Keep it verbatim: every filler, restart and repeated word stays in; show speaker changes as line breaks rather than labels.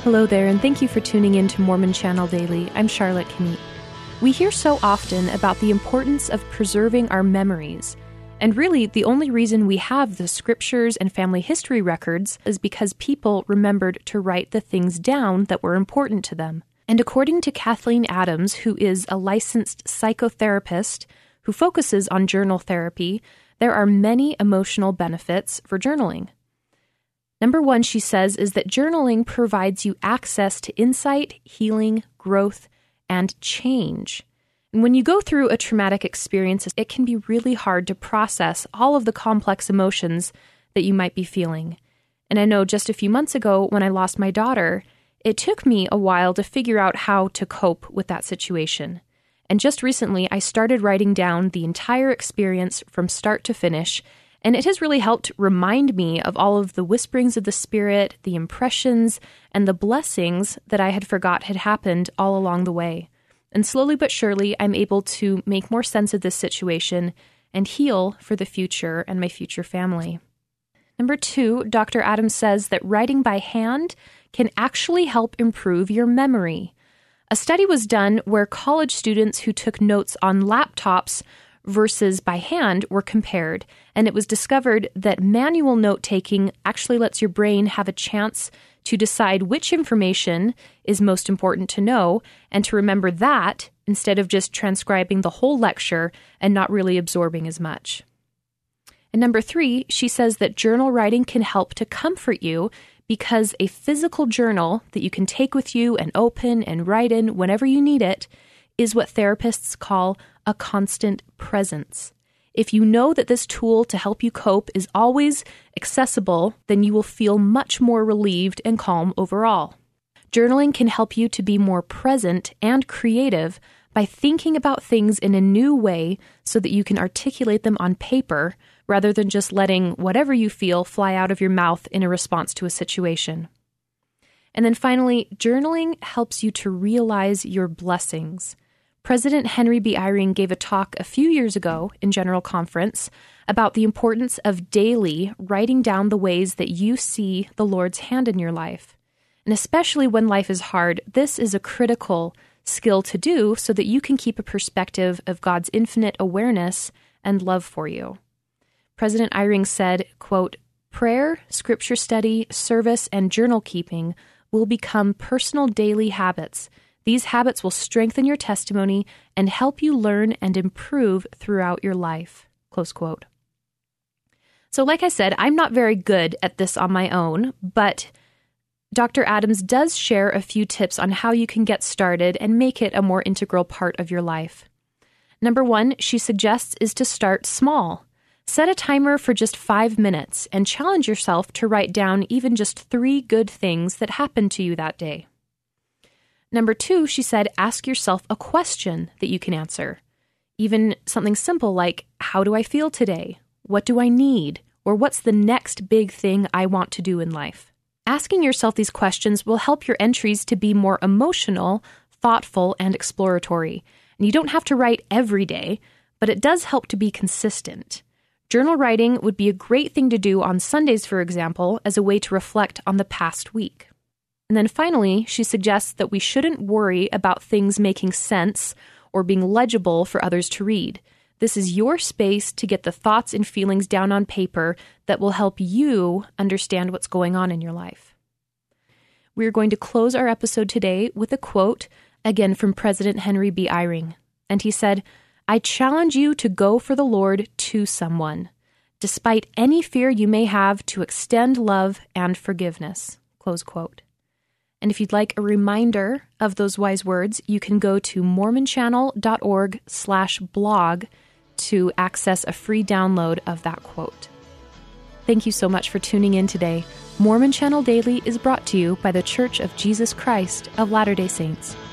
Hello there, and thank you for tuning in to Mormon Channel Daily. I'm Charlotte Kneat. We hear so often about the importance of preserving our memories, and really the only reason we have the scriptures and family history records is because people remembered to write the things down that were important to them. And according to Kathleen Adams, who is a licensed psychotherapist who focuses on journal therapy, there are many emotional benefits for journaling. Number one, she says, is that journaling provides you access to insight, healing, growth, and change. And when you go through a traumatic experience, it can be really hard to process all of the complex emotions that you might be feeling. And I know just a few months ago when I lost my daughter, it took me a while to figure out how to cope with that situation. And just recently, I started writing down the entire experience from start to finish, and it has really helped remind me of all of the whisperings of the Spirit, the impressions, and the blessings that I had forgot had happened all along the way. And slowly but surely, I'm able to make more sense of this situation and heal for the future and my future family. Number two, Doctor Adams says that writing by hand can actually help improve your memory. A study was done where college students who took notes on laptops versus by hand were compared, and it was discovered that manual note-taking actually lets your brain have a chance to decide which information is most important to know and to remember that instead of just transcribing the whole lecture and not really absorbing as much. And number three, she says that journal writing can help to comfort you because a physical journal that you can take with you and open and write in whenever you need it is what therapists call a constant presence. If you know that this tool to help you cope is always accessible, then you will feel much more relieved and calm overall. Journaling can help you to be more present and creative by thinking about things in a new way so that you can articulate them on paper rather than just letting whatever you feel fly out of your mouth in a response to a situation. And then finally, journaling helps you to realize your blessings. President Henry B. Eyring gave a talk a few years ago in General Conference about the importance of daily writing down the ways that you see the Lord's hand in your life. And especially when life is hard, this is a critical skill to do so that you can keep a perspective of God's infinite awareness and love for you. President Eyring said, quote, "Prayer, scripture study, service, and journal keeping will become personal daily habits. These habits will strengthen your testimony and help you learn and improve throughout your life." Close quote. So like I said, I'm not very good at this on my own, but Doctor Adams does share a few tips on how you can get started and make it a more integral part of your life. Number one, she suggests is to start small. Set a timer for just five minutes and challenge yourself to write down even just three good things that happened to you that day. Number two, she said, ask yourself a question that you can answer. Even something simple like, how do I feel today? What do I need? Or what's the next big thing I want to do in life? Asking yourself these questions will help your entries to be more emotional, thoughtful, and exploratory. And you don't have to write every day, but it does help to be consistent. Journal writing would be a great thing to do on Sundays, for example, as a way to reflect on the past week. And then finally, she suggests that we shouldn't worry about things making sense or being legible for others to read. This is your space to get the thoughts and feelings down on paper that will help you understand what's going on in your life. We're going to close our episode today with a quote, again from President Henry B. Eyring. And he said, "I challenge you to go for the Lord to someone, despite any fear you may have, to extend love and forgiveness." Close quote. And if you'd like a reminder of those wise words, you can go to mormonchannel.org slash blog to access a free download of that quote. Thank you so much for tuning in today. Mormon Channel Daily is brought to you by The Church of Jesus Christ of Latter-day Saints.